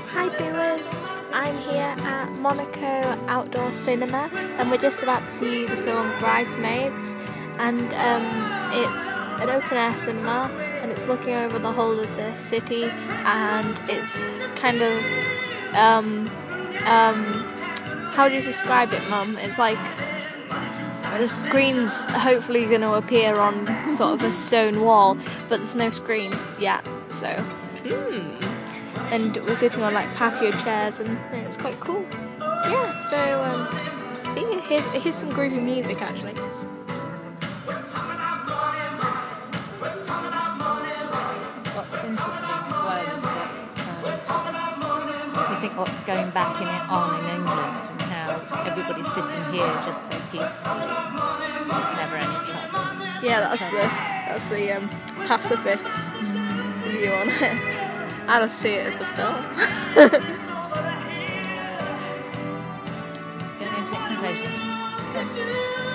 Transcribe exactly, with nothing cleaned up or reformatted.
Hi viewers, I'm here at Monaco Outdoor Cinema and we're just about to see the film Bridesmaids, and um, it's an open air cinema and it's looking over the whole of the city, and it's kind of, um, um, how do you describe it, Mum? It's like the screen's hopefully going to appear on sort of a stone wall, but there's no screen yet, so hmm. And we're sitting on like patio chairs, and it's quite cool. Yeah, so um, see, here's, here's some groovy music actually. What's interesting as well is that um, we think what's going back in it on in England and how everybody's sitting here just so peacefully. There's never any trouble. Yeah, that's the that's the um, pacifists' view on it. I don't see it as a film. Let's go and take some photos.